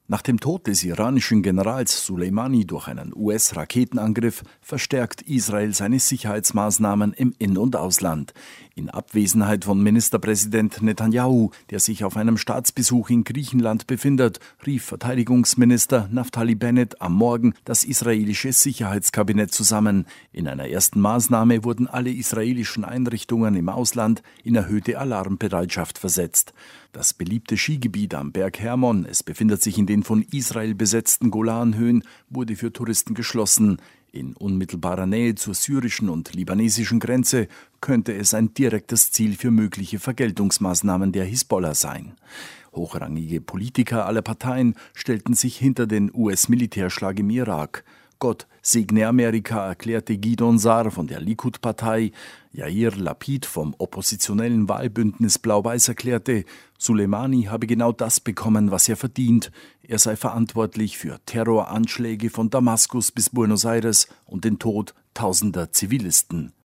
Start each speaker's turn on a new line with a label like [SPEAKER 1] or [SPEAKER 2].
[SPEAKER 1] Nach dem Tod des iranischen Generals Soleimani durch einen US-Raketenangriff verstärkt Israel seine Sicherheitsmaßnahmen im In- und Ausland. In Abwesenheit von Ministerpräsident Netanyahu, der sich auf einem Staatsbesuch in Griechenland befindet, rief Verteidigungsminister Naftali Bennett am Morgen das israelische Sicherheitskabinett zusammen. In einer ersten Maßnahme wurden alle israelischen Einrichtungen im Ausland in erhöhte Alarmbereitschaft versetzt. Das beliebte Skigebiet am Berg Hermon, es befindet sich in den von Israel besetzten Golanhöhen, wurde für Touristen geschlossen. In unmittelbarer Nähe zur syrischen und libanesischen Grenze könnte es ein direktes Ziel für mögliche Vergeltungsmaßnahmen der Hisbollah sein. Hochrangige Politiker aller Parteien stellten sich hinter den US-Militärschlag im Irak. Gott segne Amerika, erklärte Gideon Sa'ar von der Likud-Partei. Yair Lapid vom oppositionellen Wahlbündnis Blau-Weiß erklärte, Soleimani habe genau das bekommen, was er verdient. Er sei verantwortlich für Terroranschläge von Damaskus bis Buenos Aires und den Tod tausender Zivilisten.